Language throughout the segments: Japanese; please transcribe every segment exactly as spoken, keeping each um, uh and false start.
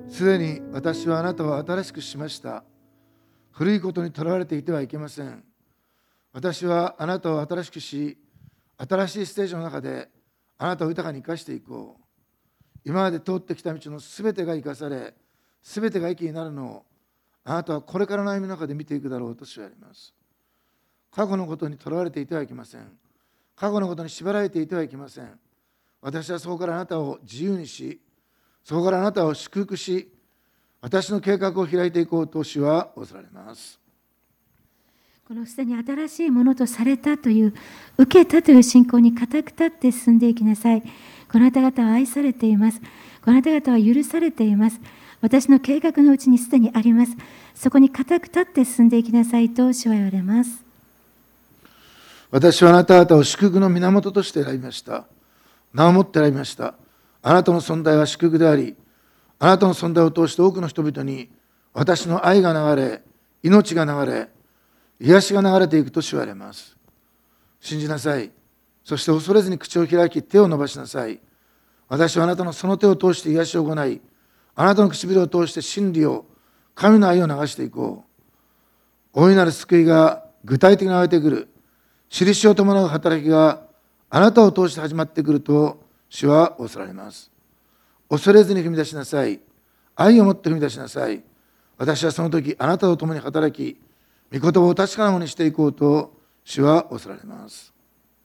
すでに私はあなたを新しくしました。古いことにとらわれていてはいけません。私はあなたを新しくし、新しいステージの中であなたを豊かに生かしていこう。今まで通ってきた道のすべてが生かされ、すべてが益になるのをあなたはこれからの歩みの中で見ていくだろうと主は言います。過去のことにとらわれていてはいけません。過去のことに縛られていてはいけません。私はそこからあなたを自由にし、そこからあなたを祝福し、私の計画を開いていこうと主は仰せられます。 このすでに新しいものとされたという、受けたという信仰に固く立って進んでいきなさい。この方々は愛されています。この方々は許されています。私の計画のうちにすでにあります。そこに固く立って進んでいきなさいと主は言われます。 私はあなた方を祝福の源として選びました。名をもって選びました。あなたの存在は祝福であり、あなたの存在を通して多くの人々に私の愛が流れ、命が流れ、癒しが流れていくと主は言われます。信じなさい。そして恐れずに口を開き、手を伸ばしなさい。私はあなたのその手を通して癒しを行い、あなたの唇を通して真理を、神の愛を流していこう。大いなる救いが具体的に湧いてくる。印を伴う働きがあなたを通して始まってくると主は仰せられます。恐れずに踏み出しなさい。愛を持って踏み出しなさい。私はその時あなたと共に働き、御言葉を確かなものにしていこうと主は仰せられます。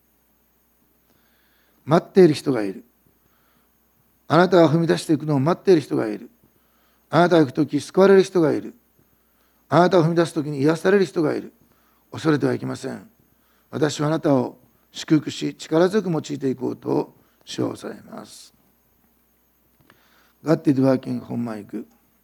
待っている人がいる。あなたが踏み出していくのを待っている人がいる。あなたが行く時救われる人がいる。あなたが踏み出す時に癒される人がいる。恐れてはいけません。私はあなたを祝福し、力強く用いていこうと主は仰せられます。God is working for my good.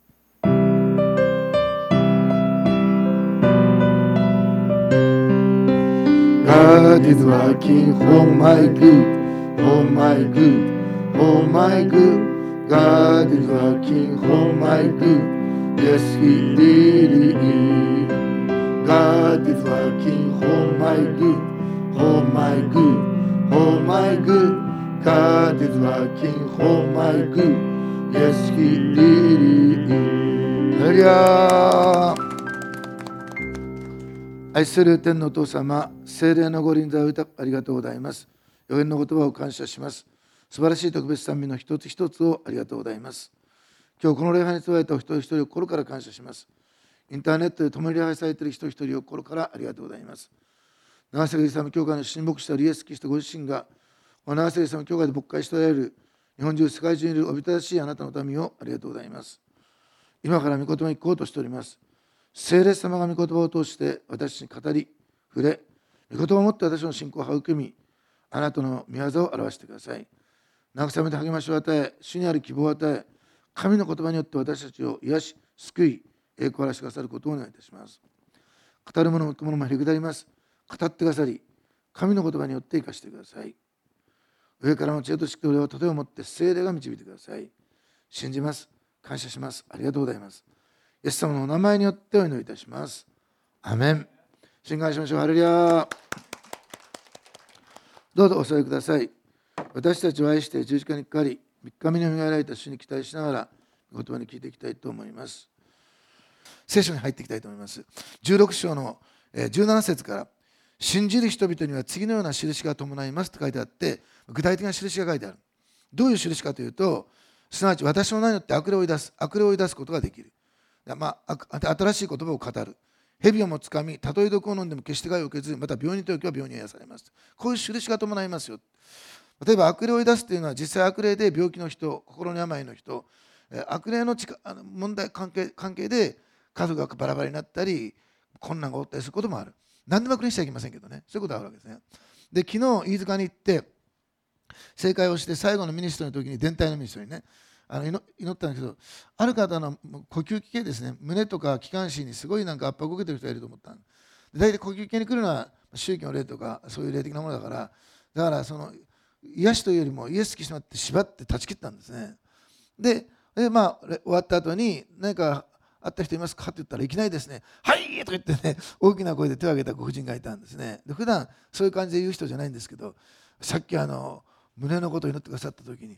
God is working for my good, for my good, for my good. God is working for my good. Yes, He really is. God is working for my good, for my good, for my good. God is working for my good. Yes, He really is. ハレルヤ。愛する天のお父様、聖霊のご臨在をありがとうございます。予言の言葉を感謝します。素晴らしい特別賛美の一つ一つをありがとうございます。今日この礼拝に加えたお一人一人を心から感謝します。インターネットで共に礼拝されている一人一人を心からありがとうございます。長崎イスラム教会の親睦したイエス・キリストご自身が、長崎イスラム教会で牧会しておられる日本中、世界中にいるおびただしいあなたの民をありがとうございます。今から御言葉に行こうとしております。聖霊様が御言葉を通して私に語り、触れ、御言葉を持って私の信仰を育み、あなたの御業を表してください。慰めて励ましを与え、主にある希望を与え、神の言葉によって私たちを癒し、救い、栄光を表してくださることをお願いいたします。語る者も聞く者もへりくだります。語ってくださり、神の言葉によって生かしてください。上からの知恵と知識を盾を持って聖霊が導いてください。信じます。感謝します。ありがとうございます。イエス様のお名前によってお祈りいたします。アメン。信願しましょう。ハレルヤ。どうぞお座りください。私たちを愛して十字架にかかり、三日目によみがえられた主に期待しながら、言葉に聞いていきたいと思います。聖書に入っていきたいと思います。じゅうろく章のじゅうなな節から、信じる人々には次のような印が伴いますと書いてあって、具体的な印が書いてある。どういう印かというと、すなわち私の名によって悪霊を追い出す、悪霊を追い出すことができる。まあ、新しい言葉を語る。蛇をもつかみ、たとえ毒を飲んでも決して害を受けず、また病人という時は病人を癒されます。こういう印が伴いますよ。例えば悪霊を追い出すというのは、実際悪霊で病気の人、心の病の人、悪霊の問題関係、関係で家族がバラバラになったり、困難が起ったりすることもある。何でも悪にしちゃいけませんけどね。そういうことがあるわけですね。で、昨日、飯塚に行って、正解をして、最後のミニストの時に、全体のミニストにね、あの祈ったんだけど、ある方の呼吸器系ですね、胸とか気管支にすごいなんか圧迫を受けてる人がいると思ったんで、大体呼吸器系に来るのは宗教の霊とか、そういう霊的なものだから、だからその癒しというよりもイエス・キリストにって縛って断ち切ったんですね。で、でまあ、終わった後に、何か会った人いますかって言ったらいきなりですね、はいとか言ってね、大きな声で手を挙げたご婦人がいたんですね。で、普段そういう感じで言う人じゃないんですけど、さっきあの胸のことを祈ってくださった時に、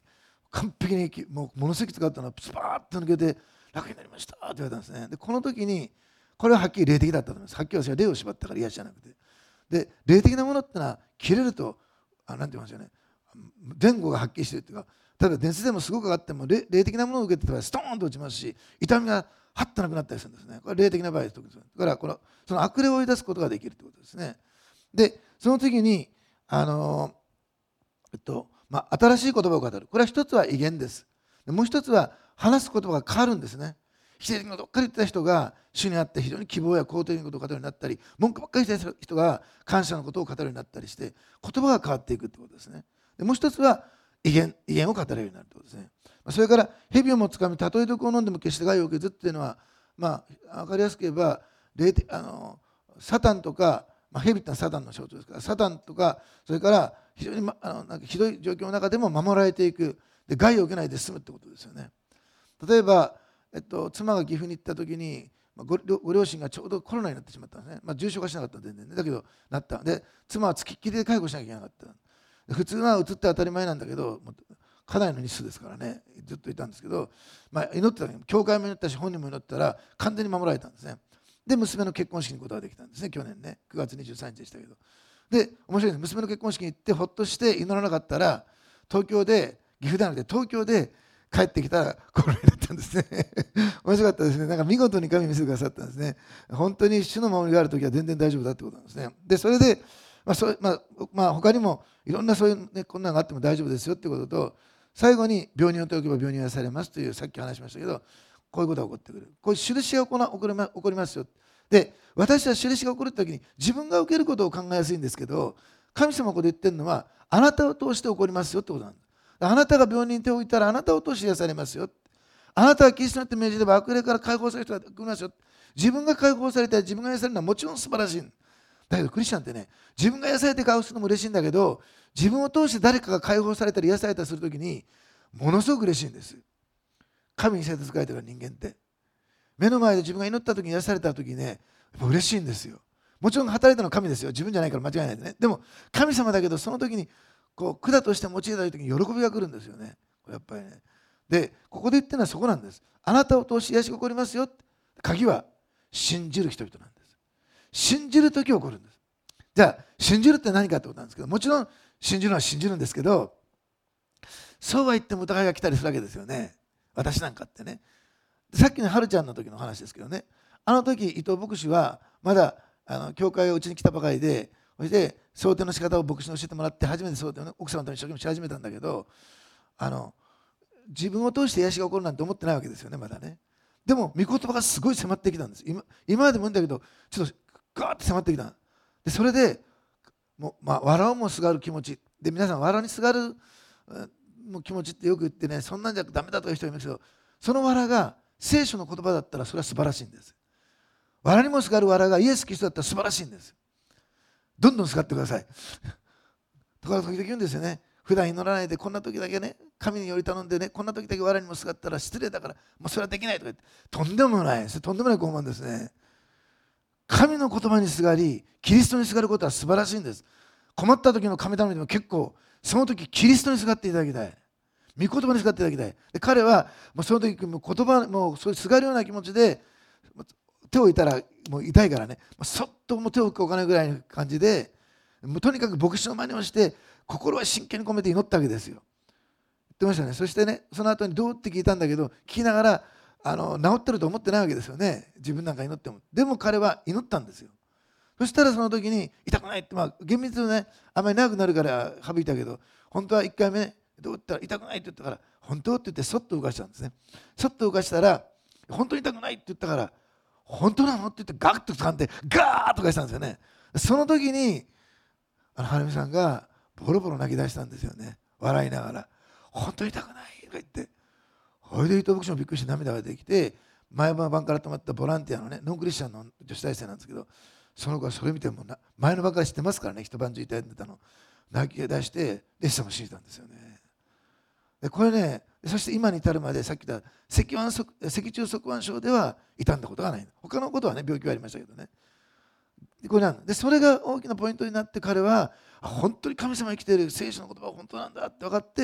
完璧にもうものすごく使ったのをスパーッと抜けて楽になりましたって言われたんですね。でこの時にこれははっきり霊的だったと思います。はっきり私は霊を縛ったから癒しじゃなくて、で霊的なものってのは切れるとあなんて言いますよね、前後がはっきりしてるっていうか、例えば熱でもすごく上がっても 霊, 霊的なものを受けてたらストーンと落ちますし、痛みがはっとなくなったりするんですね。これ霊的な場合です。だからこのその悪霊を追い出すことができるということですね。でその時にあのえっとまあ、新しい言葉を語る。これは一つは威厳です。もう一つは話す言葉が変わるんですね。否定的なことばっかり言ってた人が主にあって非常に希望や肯定的なことを語るようになったり、文句ばっかりしてた人が感謝のことを語るようになったりして、言葉が変わっていくということですね。でもう一つは威厳、威厳を語れるようになるということですね。それから蛇をもつかみ、たとえ毒を飲んでも決して害を受けずっていうのは、まあ、分かりやすく言えば霊的あのサタンとか、まあ、蛇ってのはサタンの象徴ですから、サタンとかそれから非常に、ま、あのなんかひどい状況の中でも守られていく、で害を受けないで済むってことですよね。例えば、えっと、妻が岐阜に行った時に、まあ、ご, ご両親がちょうどコロナになってしまったんですね。まあ、重症化しなかった全然ね。だけどなった。で妻はつきっきりで介護しなきゃいけなかった。で普通はうつって当たり前なんだけど、かなりの日数ですからね、ずっといたんですけど、まあ、祈ってた時教会も祈ったし本人も祈ったら完全に守られたんですね。で娘の結婚式に行くことができたんですね、去年ね、くがつにじゅうさんにちでしたけど。で面白いです。娘の結婚式に行ってほっとして祈らなかったら、東京で岐阜ではなくて東京で帰ってきたらコロナになったんですね面白かったですね。なんか見事に神見せてくださったんですね。本当に主の守りがあるときは全然大丈夫だってことなんですね。でそれで、まあそまあまあ、他にもいろんなそういう、ね、こんなのがあっても大丈夫ですよってことと、最後に病人を解けば病人はされますという、さっき話しましたけど、こういうことが起こってくる。こういう印が起こりま、起こりますよ。で私は印が起こるときに自分が受けることを考えやすいんですけど、神様がここで言ってるのはあなたを通して起こりますよってことなんです。あなたが病人に手を置いたらあなたを通して癒されますよ。あなたはキリストによって命じれば悪霊から解放される人が来ますよ。自分が解放されたり自分が癒されるのはもちろん素晴らしい。だけどクリスチャンってね、自分が癒されて解放するのも嬉しいんだけど、自分を通して誰かが解放されたり癒されたりするときにものすごく嬉しいんです。神に生徒使えてる人間って目の前で自分が祈ったときに癒されたときにね、やっぱ嬉しいんですよ。もちろん働いたのは神ですよ。自分じゃないから間違いないでね。でも神様だけど、その時にこう管として用いた時に喜びが来るんですよね。やっぱりね。でここで言ってるのはそこなんです。あなたを通して癒しが起こりますよ。鍵は信じる人々なんです。信じる時起こるんです。じゃあ信じるって何かってことなんですけど、もちろん信じるのは信じるんですけど、そうは言っても疑いが来たりするわけですよね。私なんかってね。さっきのはるちゃんの時の話ですけどね、あの時伊藤牧師はまだあの教会をうちに来たばかりで、そして想定の仕方を牧師に教えてもらって初めて想定を、ね、奥様と一生懸命し始めたんだけど、あの自分を通して癒しが起こるなんて思ってないわけですよね、まだね。でも御言葉がすごい迫ってきたんです。 今, 今までもいいんだけどちょっとガーッと迫ってきた。でそれでもう、まあ、笑うもすがる気持ちで、皆さん笑うにすがるもう気持ちってよく言ってね、そんなんじゃダメだという人がいますけど、その笑が聖書の言葉だったらそれは素晴らしいんです。藁にもすがる藁がイエス・キリストだったら素晴らしいんです。どんどんすがってください。ところが時々言うんですよね。普段祈らないでこんな時だけね、神により頼んでね、こんな時だけ藁にもすがったら失礼だから、もうそれはできないとか言って、とんでもないです。とんでもない傲慢ですね。神の言葉にすがり、キリストにすがることは素晴らしいんです。困った時の神頼みでも結構、その時キリストにすがっていただきたい。御言葉にすがっていただきたい。で彼はもうその時もう言葉もうそういうすがるような気持ちで手を置いたらもう痛いからね、そっともう手を置くおかないぐらいの感じで、もうとにかく牧師の真似をして心は真剣に込めて祈ったわけですよ。言ってましたね。そしてね、その後にどうって聞いたんだけど、聞きながらあの治ってると思ってないわけですよね。自分なんか祈っても。でも彼は祈ったんですよ。そしたらその時に痛くないって、まあ厳密にねあまり長くなるから省いたけど、本当はいっかいめ、ね、どう言ったら痛くないって言ったから、本当って言ってそっと動かしたんですね。そっと動かしたら、本当に痛くないって言ったから、本当なのって言ってガッと掴んでガーッと返したんですよね。その時にあのはるみさんがボロボロ泣き出したんですよね。笑いながら、本当に痛くないとか言って、それで伊藤牧師もびっくりして涙が出てきて、前の晩から泊まったボランティアのねノンクリスチャンの女子大生なんですけど、その子はそれ見てもな前の晩から知ってますからね、一晩中痛んでたの。泣き出して弟子さんも信じたんですよね。でこれね、そして今に至るまでさっき言った脊腕側脊柱側腕症では傷んだことがない。他のことはね病気はありましたけどね。でこれなんで、それが大きなポイントになって、彼は本当に神様生きている、聖書の言葉は本当なんだって分かって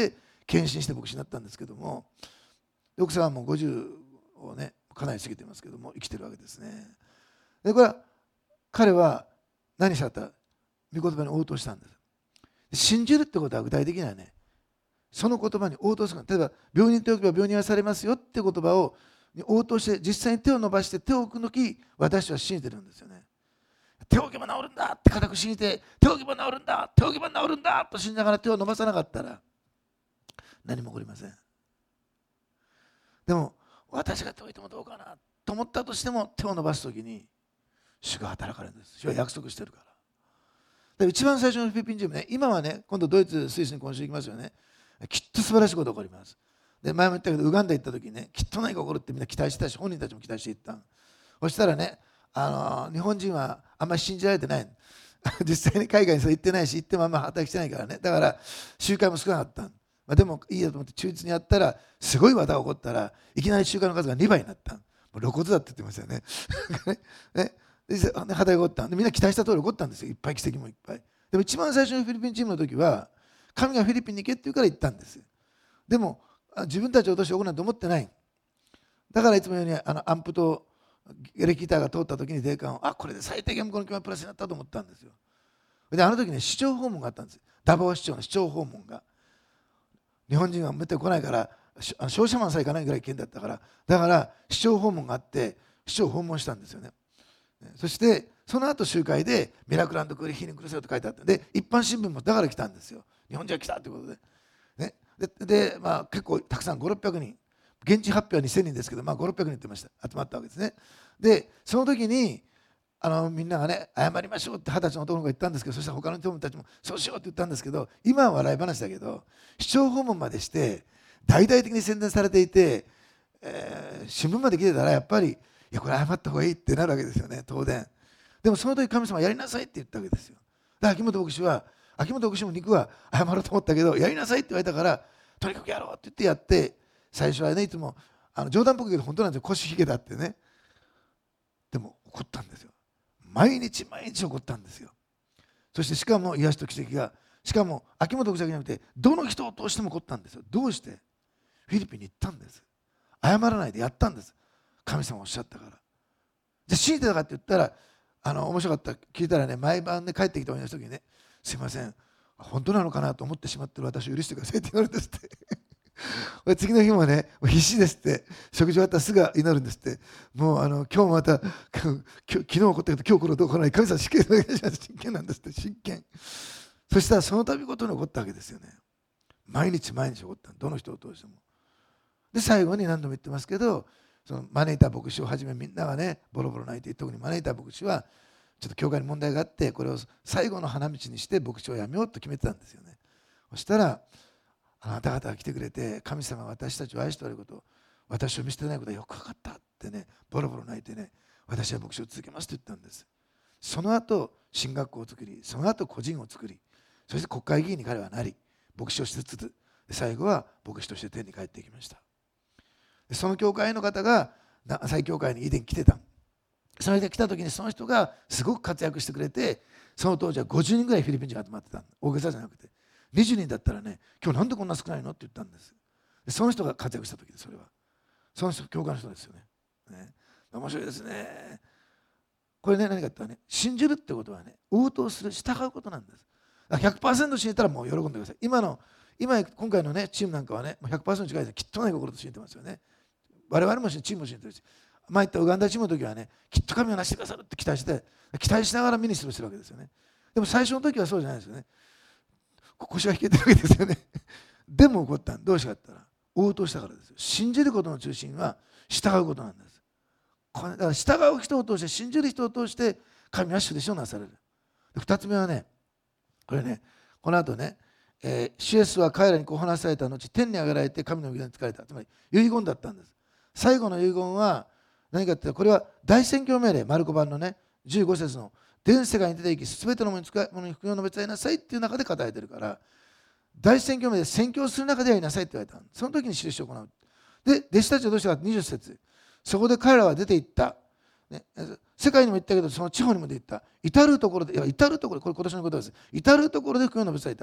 献身して牧師になったんですけども、奥さんはもうごじゅうをねかなり過ぎてますけども生きてるわけですね。でこれは彼は何したか、御言葉に応答したんです。信じるってことは具体的にはね、その言葉に応答する。例えば病人に手を置けば病人はされますよって言葉を応答して、実際に手を伸ばして手を置くとき、私は信じてるんですよね。手を置けば治るんだって固く信じて、手を置けば治るんだ、手を置けば治るんだと信じながら手を伸ばさなかったら何も起こりません。でも私が手を置いてもどうかなと思ったとしても、手を伸ばすときに主が働かれるんです。主は約束してるから。で一番最初のフィリピンチームね、今はね、今度ドイツ、スイスに今週行きますよね。きっと素晴らしいことが起こります。で前も言ったけど、ウガンダ行った時にね、きっと何か起こるってみんな期待してたし、本人たちも期待していった。そしたらね、あの日本人はあんまり信じられてない。実際に海外にそれ行ってないし、行ってもあんま働きしてないからね。だから集会も少なかった。まあ、でもいいやと思って忠実にやったら、すごい技が起こったらいきなり集会の数がにばいになった。もう露骨だって言ってましたよね。ねで働きが起こった。でみんな期待した通り起こったんですよ。いっぱい奇跡もいっぱい。でも一番最初のフィリピンチームの時は、神がフィリピンに行けって言うから行ったんです。でも自分たちを落としておくなんて思ってない。だからいつも言うように、あのアンプとエレキギターが通った時に霊感を、あ、これで最低限この教会プラスになったと思ったんですよ。であの時ね、市長訪問があったんです。ダバオ市長の市長訪問が。日本人はめったに来ないから、商社マンさえ行かないぐらい危険だったから、だから市長訪問があって市長を訪問したんですよね。そしてその後集会でミラクル&クールヒーリングクルセイドと書いてあって、で一般新聞もだから来たんですよ。日本人は来たということで、ね、で, で、まあ、結構たくさんごひゃく、ろっぴゃくにん、現地発表はにせんにんですけど、まあ、ごひゃく、ろっぴゃくにんってました集まったわけですね。でその時にあのみんながね、謝りましょうって二十歳の男の子が言ったんですけど、そしたら他の人たちもそうしようって言ったんですけど、今は笑い話だけど、市長訪問までして大々的に宣伝されていて、えー、新聞まで来てたらやっぱり、いやこれ謝った方がいいってなるわけですよね、当然。でもその時神様はやりなさいって言ったわけですよ。だから秋元牧師は、秋元牧師も肉は謝ろうと思ったけど、やりなさいって言われたから、とにかくやろうって言ってやって、最初はね、いつもあの冗談っぽく言うけど本当なんですよ、腰引けだってね。でも怒ったんですよ。毎日毎日起こったんですよ。そしてしかも癒しと奇跡が、しかも秋元牧師だけじゃなくてどの人を通しても起こったんですよ。どうして？フィリピンに行ったんです。謝らないでやったんです。神様おっしゃったから。じゃあ信じてたかって言ったら、あの面白かった、聞いたらね、毎晩で帰ってきたお家の時にね、すいません、本当なのかなと思ってしまってる私を許してくださいって言われるんですって次の日もね、もう必死ですって、食事終わったらすぐ祈るんですって。もうあの今日また昨日起こったけど今日これどう来ない、神様真剣お願いします、真剣なんですって、真剣。そしたらその度ごとに起こったわけですよね。毎日毎日起こった、どの人を通しても。で最後に何度も言ってますけど、その招いた牧師をはじめみんながねボロボロ泣いて、特に招いた牧師はちょっと教会に問題があって、これを最後の花道にして牧師を辞めようと決めてたんですよね。そしたらあなた方が来てくれて、神様が私たちを愛しておられること、私を見捨てないことはよく分かったってね、ボロボロ泣いてね、私は牧師を続けますと言ったんです。その後神学校を作り、その後個人を作り、そして国会議員に彼はなり、牧師をしつつ、最後は牧師として天に帰っていきました。その教会の方が再教会に以前来てた。その人が来た時にその人がすごく活躍してくれて、その当時はごじゅうにんぐらいフィリピン人が集まってた。大げさじゃなくてにじゅうにんだったらね、今日なんでこんな少ないのって言ったんです。でその人が活躍した時です。それはその人、教会の人ですよね。ね、面白いですね。これね、何かって言ったらね、信じるってことはね、応答する、従うことなんです。ひゃくパーセント 信じたらもう喜んでください。今の今今回のねチームなんかはね、ひゃくパーセント 近いです。きっとない心と信じてますよね。我々もチームも信じてるし、前言ったウガンダチームの時はね、きっと神をなしてくださるって期待して、期待しながらミニストリーしてるわけですよね。でも最初の時はそうじゃないですよね。腰が引けてるわけですよね。でも起こったん、どうしたかって言ったら応答したからですよ。信じることの中心は従うことなんです。これだから従う人を通して、信じる人を通して神は主でしょなされる。ふたつめはね、これね、この後ね、えー、主イエスは彼らにこう話された後、天に上げられて神の御座に疲れた。つまり遺言だったんです。最後の遺言は何かって言ったら、これは大宣教命令、マルコ版のねじゅうご節の全世界に出て行き、すべてのものに使い物に福音を述べ伝えなさいっていう中で語られてるから、大宣教命令、宣教する中でやりなさいって言われた。その時に印を行う。で、弟子たちはどうしたか、にじゅっ節、そこで彼らは出て行った、ね、世界にも行ったけど、その地方にも出て行った。至るところで、いや至るところ、これ今年のことです。至るところで福音を述べ伝えた。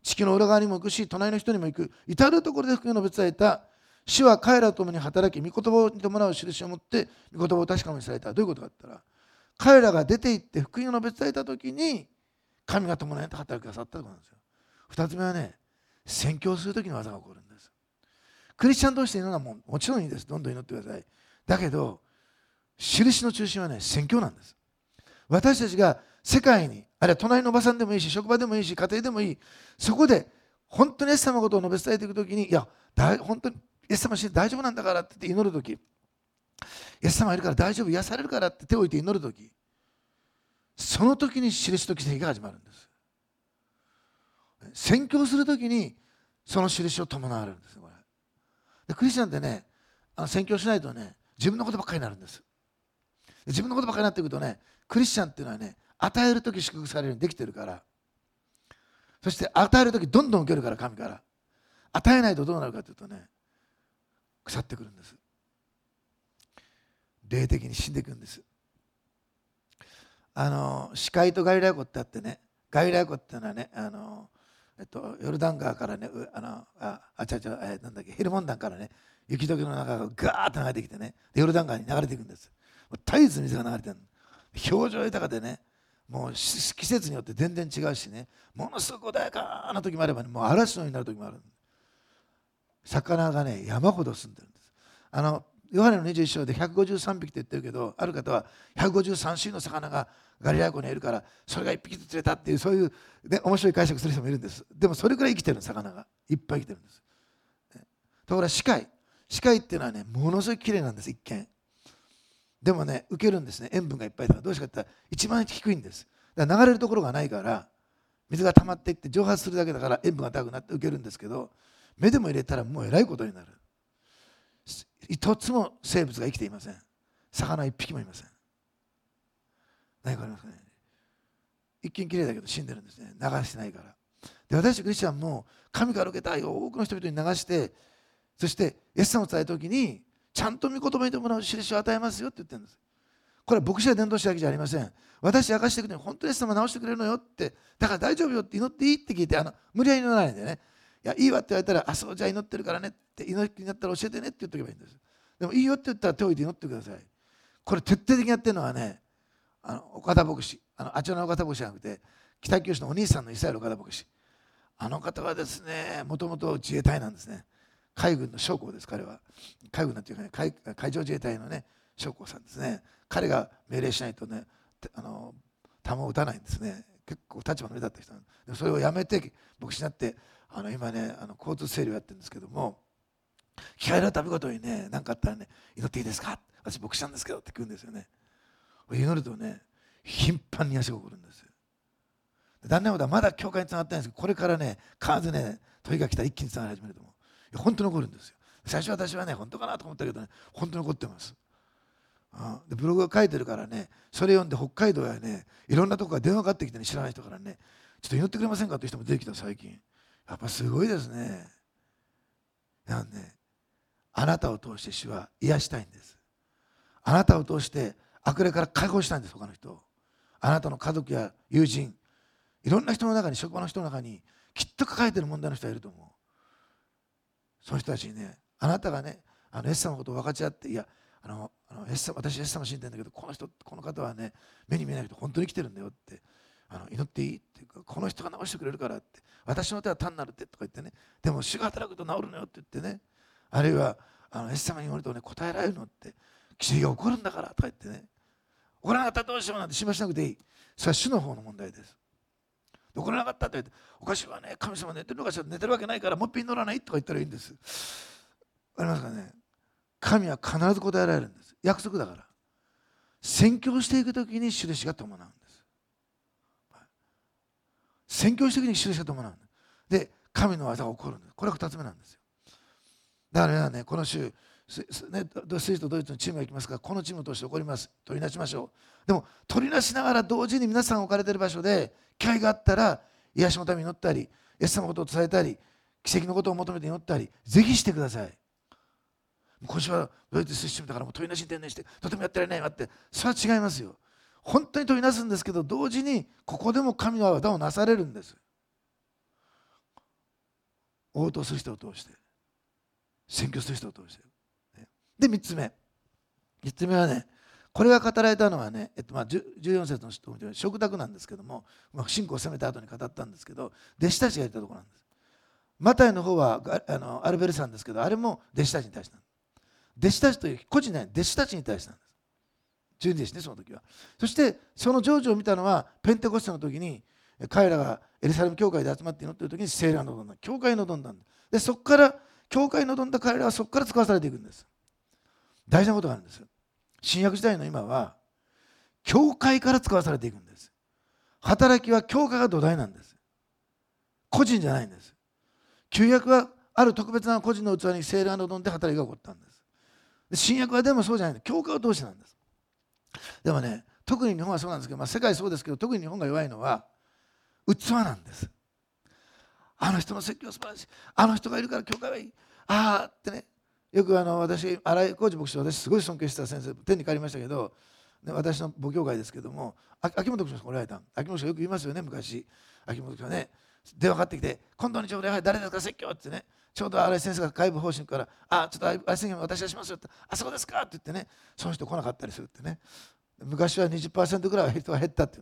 地球の裏側にも行くし、隣の人にも行く。至るところで福音を述べ伝えた。主は彼らと共に働き、御言葉に伴う印を持って、御言葉を確かにされた。どういうことかって言ったら、彼らが出て行って福音を述べ伝えたときに、神が伴って働きくださったということなんですよ。二つ目はね、宣教するときの技が起こるんです。クリスチャン同士で祈るのはももちろんいいです。どんどん祈ってください。だけど、印の中心はね、宣教なんです。私たちが世界に、あるいは隣のおばさんでもいいし、職場でもいいし、家庭でもいい、そこで本当にイエス様のことを述べ伝えていくときに、いや、だい本当にイエス様信じて大丈夫なんだからって言って祈るとき、イエス様がいるから大丈夫、癒されるからって手を置いて祈るとき、その時に印と奇跡が始まるんです。宣教するときにその印を伴われるんです。これでクリスチャンってね、あの宣教しないとね、自分のことばっかりになるんです。自分のことばっかりになってくるとね、クリスチャンっていうのはね、与えるとき祝福されるようにできてるから、そして与えるときどんどん受けるから、神から。与えないとどうなるかというとね、腐ってくるんです。霊的に死んでいくんです。あの死海とガリラヤ湖ってあってね、ガリラヤ湖っていうのはね、あの、えっと、ヨルダン川からね、あのああちゃちゃ、えなんだっけ、ヘルモンダンからね、雪解けの中がガーッと流れてきてね、ヨルダン川に流れていくんです。もう絶えず水が流れてる。表情豊かでね、もう季節によって全然違うしね、ものすごく穏やかな時もあればね、もう嵐のようになる時もある。魚がね、山ほど住んでるんです。あのヨハネのにじゅういっ章でひゃくごじゅうさんびきって言ってるけど、ある方はひゃくごじゅうさん種類の魚がガリラヤ湖にいるから、それがいっぴきずつ釣れたっていう、そういう、ね、面白い解釈する人もいるんです。でもそれくらい生きてるの、魚がいっぱい生きてるんです。ところが死海、死海っていうのはね、ものすごいきれいなんです、一見。でもね、受けるんですね、塩分がいっぱいだから。どうしかって言ったら一番低いんです。だから流れるところがないから、水が溜まっていって蒸発するだけだから塩分が高くなって受けるんですけど、目でも入れたらもうえらいことになる。一つも生物が生きていません。魚一匹もいません。何かありますかね。一見きれいだけど死んでるんですね。流してないから。で、私たちクリスチャンも神から受けた愛を多くの人々に流して、そしてイエス様を伝えたときにちゃんと御言葉に伴う印を与えますよって言ってるんです。これは牧師や伝道師だけじゃありません。私明かしていくのに本当にイエス様直してくれるのよって、だから大丈夫よって祈っていいって聞いて、あの無理やり祈らないんでね、いやいいわって言われたら、あ、そうじゃあ祈ってるからねって、祈りになったら教えてねって言っておけばいいんです。でもいいよって言ったら手を置いて祈ってください。これ徹底的にやってるのはね、あの岡田牧師、あのあちらの岡田牧師じゃなくて、北九州のお兄さんのイスラエル岡田牧師。あの方はですね、もともと自衛隊なんですね。海軍の将校です、彼は。海軍なんていうかね、海、海上自衛隊のね、将校さんですね。彼が命令しないとね、あの弾を撃たないんですね。結構立場の上だった人なんで、それをやめて牧師になって、あの今ね、あの交通整理をやってるんですけども、機会のたびごとにね、何かあったらね、祈っていいですか、私牧師なんですけどって言うんですよね。祈るとね、頻繁に足が起こるんですよ。旦那はまだ教会につながってないんですけど、これからね、必ずね、問いが来たら一気につながり始めると思う。いや本当に起こるんですよ。最初私はね、本当かなと思ったけどね、本当に起こってます。あでブログが書いてるからね、それ読んで北海道やね、いろんなとこから電話かかってきてね、知らない人からね、ちょっと祈ってくれませんかっていう人も出てきた最近。やっぱすごいですね。なんで、ね、あなたを通して主は癒したいんです。あなたを通して悪霊から解放したいんです、他の人を。あなたの家族や友人、いろんな人の中に、職場の人の中にきっと抱えている問題の人がいると思う。そういう人たちにね、あなたがね、あのイエス様のことを分かち合って、いや、あのあのイエス様、私イエス様信じてるんだけど、この人、この方はね、目に見えない人、本当に生きてるんだよって、あの祈っていいっていうか、この人が治してくれるからって、私の手は単なる手とか言ってね、でも主が働くと治るのよって言ってね、あるいはあのイエス様に祈るとね、答えられるのって、奇跡が起こるんだからとか言ってね、起こらなかったらどうしようなんて心配しなくていい。それは主の方の問題です。起こらなかったと言って、おかしいわね、神様寝てるのかしら、寝てるわけないからもう一品乗らないとか言ったらいいんです。ありますかね。神は必ず答えられるんです。約束だから。宣教していくときに印が伴うんです。宣教していくときに印が伴うんです。で、神の技が起こるんです。これは二つ目なんですよ。だからね、この週、スイスとドイツのチームが行きますから、このチームを通して起こります。取りなしましょう。でも、取りなしながら同時に皆さんが置かれている場所で、機会があったら、癒しのために祈ったり、イエス様のことを伝えたり、奇跡のことを求めて祈ったり、ぜひしてください。今週はドイツ出身だからもう取りなしに天然して、とてもやってられないわって、それは違いますよ。本当に取りなすんですけど、同時にここでも神の技をなされるんです。 応答する人を通して、宣教する人を通して。で、みっつめ。みっつめはね、これが語られたのはね、えっと、まあじゅうよん節の食卓なんですけども、まあ、信仰を攻めた後に語ったんですけど、弟子たちがいたところなんです。マタイの方はあのアルベルさんですけど、あれも弟子たちに対してなんです。弟子たちという個人ね、弟子たちに対してなんです。十二弟子ね、その時は。そしてその成就を見たのはペンテコステの時に、彼らがエルサレム教会で集まって祈っている時に聖霊が望んだ、教会の望んだんです。でそこから教会の望んだ彼らはそこから使わされていくんです。大事なことがあるんです。新約時代の今は教会から使わされていくんです。働きは教会が土台なんです。個人じゃないんです。旧約はある特別な個人の器に聖霊が望んで働きが起こったんです。で新約はでもそうじゃないんです。教会を通してなんです。でもね、特に日本はそうなんですけど、まあ、世界そうですけど、特に日本が弱いのは器なんです。あの人の説教素晴らしい、あの人がいるから教会はいい、ああってね、よくあの私、新井浩二牧師、私すごい尊敬してた先生、天に帰りましたけど、ね、私の母教会ですけども、秋元牧師がおられた、秋元牧師がよく言いますよね、昔。秋元牧師がね、電話かかってきて、今度のちょうど誰ですか説教ってね、ちょうど新井先生が外部方針から、あ、ちょっと新井先生私がしますよって、あそこですかって言ってね、その人来なかったりするってね。昔は にじゅっパーセント ぐらい人が減ったっていう、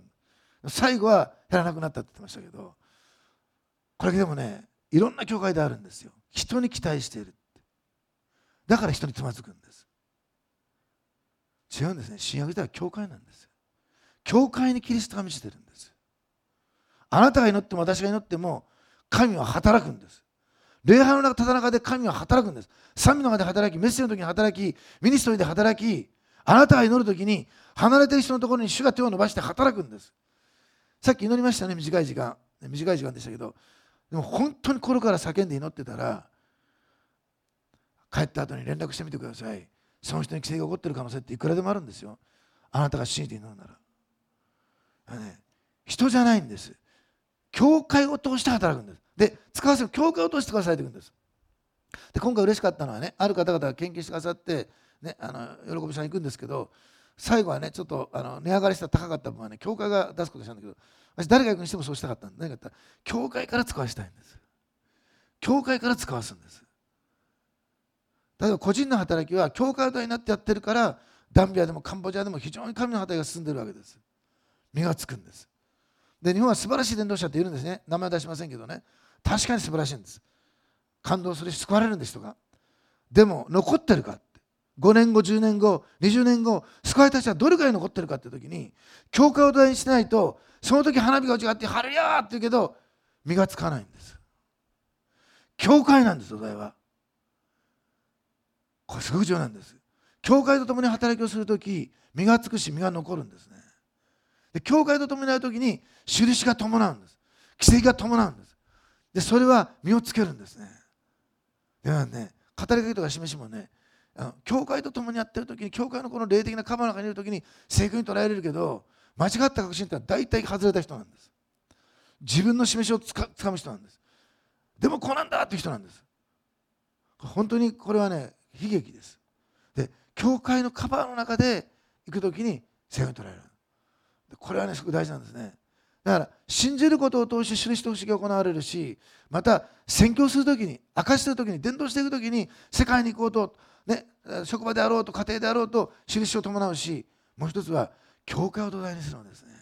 最後は減らなくなったって言ってましたけど、これでもね、いろんな教会であるんですよ。人に期待しているって。だから人につまずくんです。違うんですね。新約時代は教会なんです。教会にキリストが満ちてるんです。あなたが祈っても私が祈っても神は働くんです。礼拝の中で神は働くんです。賛美の中で働き、メッセージの時に働き、ミニストリーで働き、あなたが祈る時に離れている人のところに主が手を伸ばして働くんです。さっき祈りましたね、短い時間。短い時間でしたけど、でも本当に心から叫んで祈ってたら、帰った後に連絡してみてください。その人に奇跡が起こっている可能性っていくらでもあるんですよ。あなたが信じて祈るなら。ね、人じゃないんです。教会を通して働くんです。で、使わせる教会を通して使わされていくんです。で、今回嬉しかったのはね、ある方々が献金してくださって、ね、あの喜びさん行くんですけど、最後はね、ちょっとあの値上がりした高かった分はね、教会が出すことにしたんだけど、私誰が行くにしてもそうしたかったんで、何かって言ったら、教会から使わせたいんです。教会から使わすんです。例えば個人の働きは教会になってやってるから、ダンビアでもカンボジアでも非常に神の働きが進んでいるわけです。実がつくんです。で、日本は素晴らしい伝道者っているんですね。名前は出しませんけどね。確かに素晴らしいんです。感動するし救われるんです人が。でも残ってるかって。ごねんご、じゅうねんご、にじゅうねんご、救われた人はどれくらい残ってるかって時に、教会を土台にしないと、その時花火が打ち上がって、ハレルヤーって言うけど、実がつかないんです。教会なんです、土台は。これすごく重要なんです。教会と共に働きをするとき、実がつくし、実が残るんですね。で、教会と共にあるときに、印が伴うんです。奇跡が伴うんです。で、それは実をつけるんですね。ではね、語りかけとか示しもね、あの教会と共にやってるときに、教会のこの霊的なカバーの中にいるときに、正確に捉えられるけど、間違った確信ってのは大体外れた人なんです。自分の示しをつか、つかむ人なんです。でもこうなんだっていう人なんです。本当にこれはね、悲劇です。で、教会のカバーの中で行くときに正確に捉えられる。これはね、すごく大事なんですね。だから信じることを通して印と不思議が行われるし、また宣教するときに、明かしするときに、伝道していくときに、世界に行こうと、ね、職場であろうと家庭であろうと印を伴うし、もう一つは教会を土台にするのですね。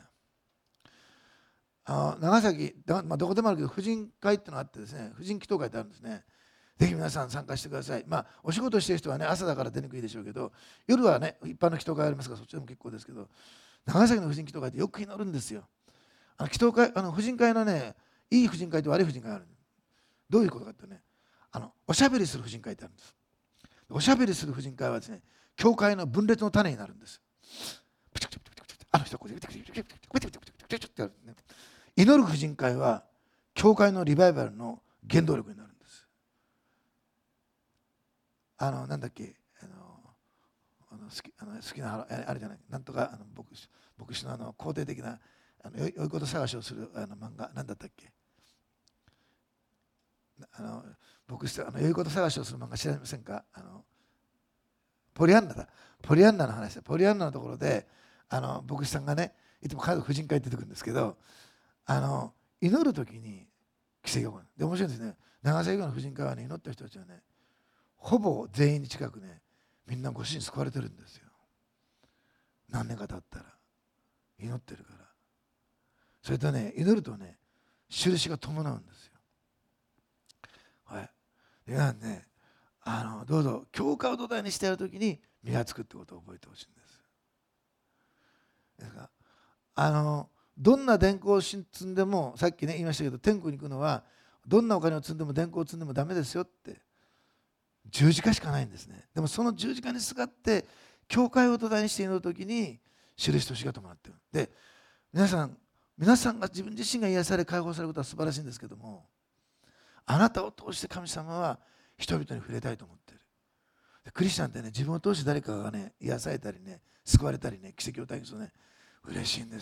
あの長崎、まあ、どこでもあるけど婦人会っていうのがあってですね、婦人祈祷会ってあるんですね。ぜひ皆さん参加してください。まあ、お仕事している人はね、朝だから出にくいでしょうけど、夜はね、一般の祈祷会ありますから、そっちでも結構ですけど、長崎の婦人祈祷会ってよく祈るんですよ。あの祈祷会、あの婦人会のね、いい婦人会と悪い婦人会がある。どういうことかってね、あのおしゃべりする婦人会ってあるんです。おしゃべりする婦人会はですね、教会の分裂の種になるんです。あの人はこう祈る婦人会は教会のリバイバルの原動力になるんです。あのなんだっけ、あのあの好きあの好きなあれじゃない、なんとかあの牧師牧師のあの肯定的なあのよいこと探しをするあの漫画、なんだったっけ、あの牧師あのよいこと探しをする漫画知られませんか。あのポリアンナだ、ポリアンナの話だ。ポリアンナのところであの牧師さんがね、いつも家族婦人会出てくるんですけど、あの祈るときに奇跡が起こる。で面白いんですね。 長崎の婦人会はね、祈った人たちはね、ほぼ全員に近くね、みんなご主人救われてるんですよ。何年か経ったら祈ってるから。それとね、祈るとね、印が伴うんですよ。はい。皆さんね、あのどうぞ教会を土台にしてやるときに身がつくってことを覚えてほしいんです。ですからあのどんな電工を積んでも、さっきね言いましたけど、天国に行くのはどんなお金を積んでも電工を積んでもダメですよって、十字架しかないんですね。でもその十字架にすがって教会を土台にして祈るときに印としが伴っている。で、皆さん皆さんが自分自身が癒され解放されることは素晴らしいんですけども、あなたを通して神様は人々に触れたいと思っている。クリスチャンってね、自分を通して誰かがね癒されたりね、救われたりね、奇跡を体験するとね、嬉しいんです。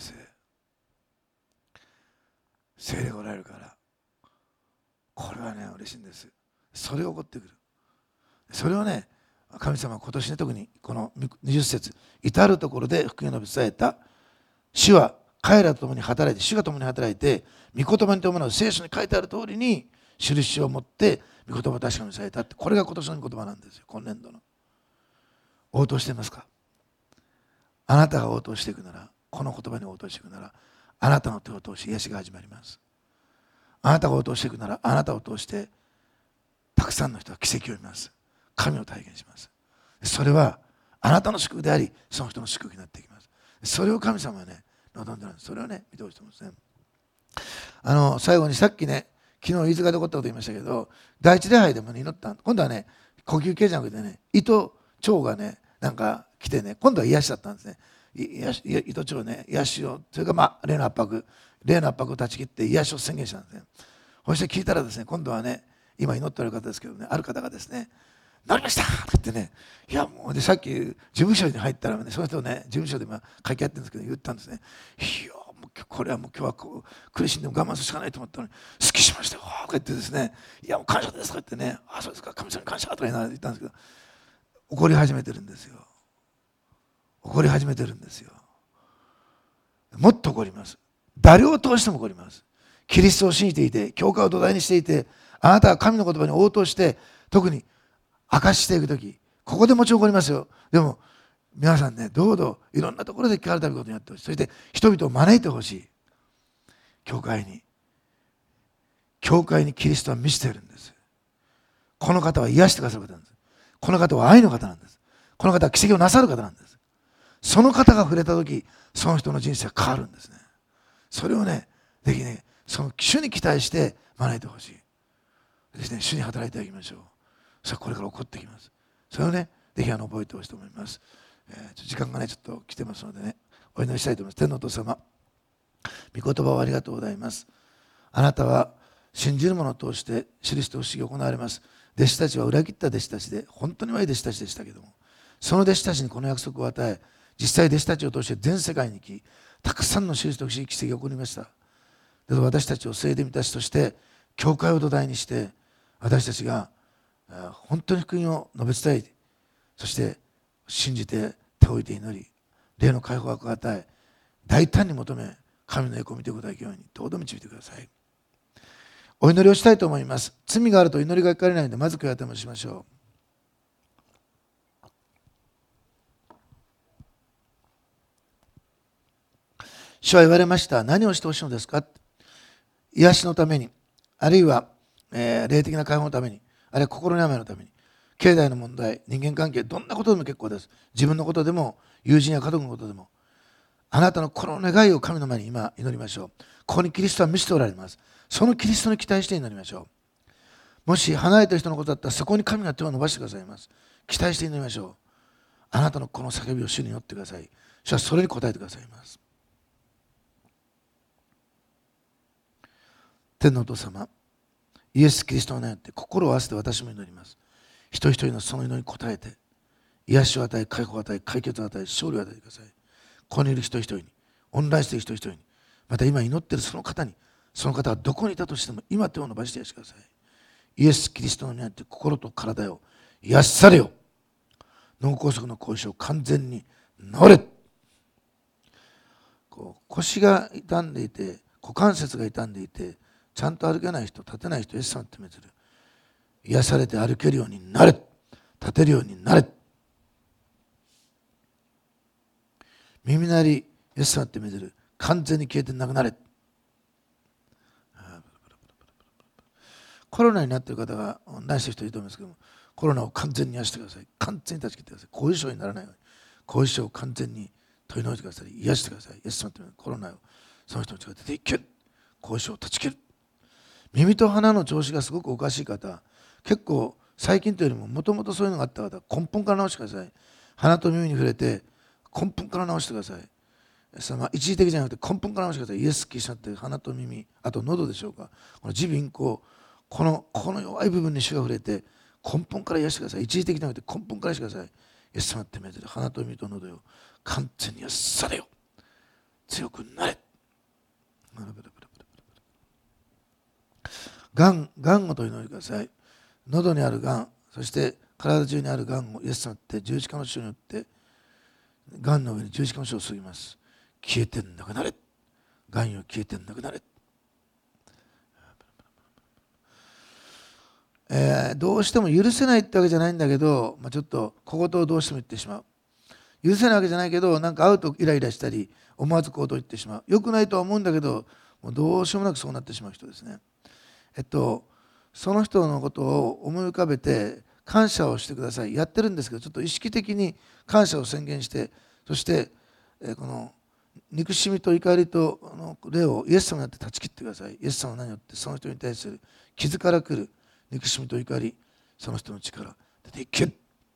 聖霊がおられるから、これはね嬉しいんです。それが起こってくる。それをね、神様は今年ね、特にこのにじゅっ節、至るところで福音を述べ伝えた。主は彼らと共に働いて、主が共に働いて、御言葉に伴う聖書に書いてある通りに印を持って御言葉を確かにされたって、これが今年の御言葉なんですよ。今年度の応答していますか？あなたが応答していくなら、この言葉に応答していくなら、あなたの手を通して癒しが始まります。あなたが応答していくなら、あなたを通してたくさんの人は奇跡を見ます。神を体現します。それはあなたの祝福であり、その人の祝福になっていきます。それを神様はね望んでるんです。それをね見てほしいと思うんですね。あの最後にさっきね、昨日飯塚で起こったこと言いましたけど、第一礼拝でもね祈った。今度はね呼吸系じゃなくてね、糸腸がねなんか来てね、今度は癒しだったんですね。糸腸ね、癒しを、それからまあ霊の圧迫、霊の圧迫を断ち切って癒しを宣言したんですね。そして聞いたらですね、今度はね、今祈っておられる方ですけどね、ある方がですね、なりましたって言ってね、いやもうでさっき事務所に入ったらね、その人ね、事務所で今書き合ってるんですけど、言ったんですね。いやもうこれはもう今日はこう苦しんでも我慢するしかないと思ったのに、好きしましたよとか言ってですね、いやもう感謝ですとか言ってね、あそうですか、神様に感謝とか言ったんですけど、怒り始めてるんですよ。怒り始めてるんですよ。もっと怒ります。誰を通しても怒ります。キリストを信じていて、教会を土台にしていて、あなたが神の言葉に応答して、特に証ししていくとき、ここでもちろん怒りますよ。でも皆さんね、どうぞいろんなところで聞かれたことにやってほしい。そして人々を招いてほしい。教会に教会にキリストは満ちているんです。この方は癒してくださる方なんです。この方は愛の方なんです。この方は奇跡をなさる方なんです。その方が触れたとき、その人の人生は変わるんですね。それをね、ぜひね、その主に期待して招いてほしいですね。主に働いていただきましょう。それはこれから起こってきます。それをね、ぜひあの覚えてほしいと思います。えー、時間がね、ちょっと来てますのでね、お祈りしたいと思います。天のお父様、御言葉をありがとうございます。あなたは信じる者を通して印と不思議が行われます。弟子たちは裏切った弟子たちで、本当に悪い弟子たちでしたけども、その弟子たちにこの約束を与え、実際弟子たちを通して全世界に行き、たくさんの印と不思議奇跡が起こりました。で私たちを聖で満たしとして、教会を土台にして、私たちが本当に福音を述べ伝え、そして信じて手を置いて祈り、霊の解放を与え、大胆に求め、神の栄光を見ていくことができるように、どうぞ導いてください。お祈りをしたいと思います。罪があると祈りが聞かれないので、まず悔い改めをしましょう。主は言われました。何をしてほしいのですか？癒しのために、あるいは、えー、霊的な解放のために、あるいは心の病のために、経済の問題、人間関係、どんなことでも結構です。自分のことでも、友人や家族のことでも、あなたのこの願いを神の前に今祈りましょう。ここにキリストは満ちておられます。そのキリストに期待して祈りましょう。もし離れた人のことだったら、そこに神が手を伸ばしてくださいます。期待して祈りましょう。あなたのこの叫びを主に祈ってください。主はそれに応えてくださいます。天のお父様、イエス・キリストの名によって心を合わせて私も祈ります。一人一人のその祈りに応えて、癒しを与え、解放を与え、解決を与え、勝利を与えてください。ここにいる人一人に、オンラインしている人一人に、また今祈っているその方に、その方はどこにいたとしても今手を伸ばしてやってください。イエス・キリストの名によって心と体を癒されよ。脳梗塞の後遺症を完全に治れ。こう腰が痛んでいて、股関節が痛んでいて、ちゃんと歩けない人、立てない人、イエス様ってめてる。 癒されて歩けるようになれ。立てるようになれ。耳鳴り、イエス様って見てる。完全に消えてなくなれ。コロナになっている方が何してる人いると思いますけども、コロナを完全に癒してください。完全に断ち切ってください。後遺症にならないように、後遺症を完全に取り除いてください。癒してください。イエス様ってコロナをその人の力で出ていけ。後遺症を断ち切る。耳と鼻の調子がすごくおかしい方、結構最近というよりももともとそういうのがあった方、根本から治してください。鼻と耳に触れて根本から治してください。そのまあ一時的じゃなくて根本から治してください。イエス・キリストって鼻と耳、あと喉でしょうか。この耳鼻咽喉、このこの弱い部分に主が触れて根本から癒してください。一時的じゃなくて根本からしてください。イエス様って目で鼻と耳と喉よ、完全に癒されよ。強くなれ。がん、がんをと祈りてください。喉にあるがん、そして体中にあるがんをイエス様って十字架の死によってがんの上に十字架の死を注ぎます。消えてなくなれ。がんよ消えてなくなれ。えー、どうしても許せないってわけじゃないんだけど、まあ、ちょっと小言をどうしても言ってしまう。許せないわけじゃないけど、なんか会うとイライラしたり思わず行動を言ってしまう。よくないとは思うんだけど、もうどうしようもなくそうなってしまう人ですね。えっとその人のことを思い浮かべて感謝をしてください。やってるんですけど、ちょっと意識的に感謝を宣言して、そして、えー、この憎しみと怒りとの霊をイエス様によって断ち切ってください。イエス様の名によってその人に対する傷から来る憎しみと怒り、その人の力出ていけ。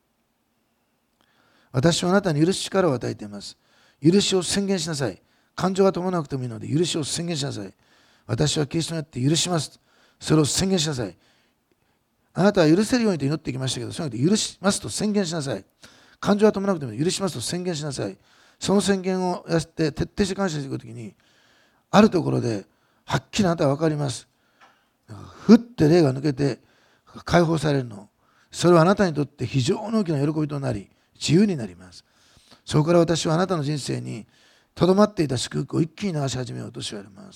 私はあなたに許す力を与えています。許しを宣言しなさい。感情が伴わなくてもいいので許しを宣言しなさい。私はキリストによって許します。それを宣言しなさい。あなたは許せるようにと祈ってきましたけど、そういうので許しますと宣言しなさい。感情が伴わなくても許しますと宣言しなさい。その宣言をやって徹底して感謝していくときに、あるところではっきりあなたは分かります。ふって霊が抜けて解放されるの。それはあなたにとって非常に大きな喜びとなり、自由になります。そこから私はあなたの人生にとどまっていた祝福を一気に流し始めようとしわれます。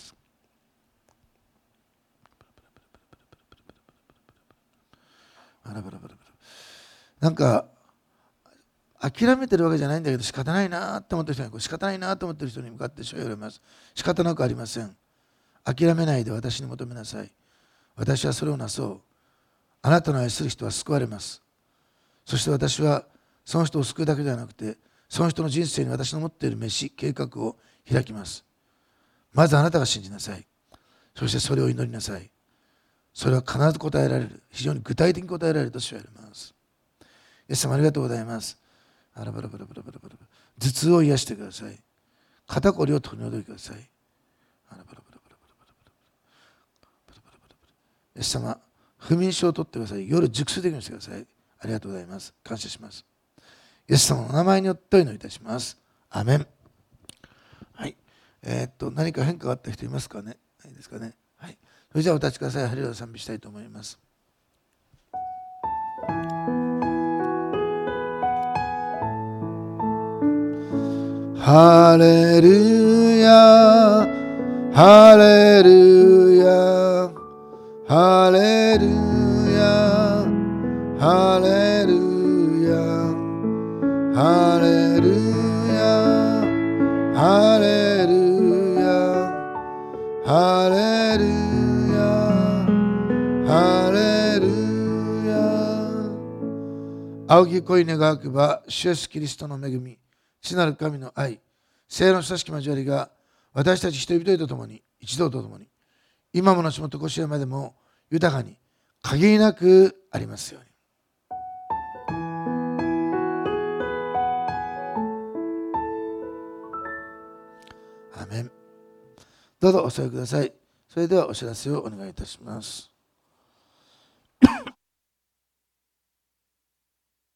なんか諦めてるわけじゃないんだけど、仕方ないなと思ってる人に、仕方ないなと思ってる人に向かって主は言われます。仕方なくありません。諦めないで私に求めなさい。私はそれをなそう。あなたの愛する人は救われます。そして私はその人を救うだけではなくて、その人の人生に私の持っている飯、計画を開きます。まずあなたが信じなさい。そしてそれを祈りなさい。それは必ず答えられる。非常に具体的に答えられると主は言われます。イエス様ありがとうございます。あらばらばらばらばらばら。頭痛を癒してください。肩こりを取り除いてください。あらばらばらばらばらばらばらばらばら。イエス様、不眠症を取ってください。夜熟睡できるようにしてください。ありがとうございます。感謝します。イエス様の名前によってお祈りいたします。アメン。はい。えー、っと、何か変化があった人いますかね。ないですかね。はい。それじゃあお立ちください。ハレルヤを賛美したいと思います。ハレルヤ、ハレルヤ、ハレルヤ、ハレルヤ、ハレルヤ、ハレルヤ、ハレルヤ、ハレルヤ。青き恋願わくば、主イエスキリストの恵み、父なる神の愛、聖の親しき交わりが私たち一人一人と共に、一同と共に、今ものしもとこしえまでも豊かに限りなくありますように。アーメン。どうぞお座りください。それではお知らせをお願いいたします。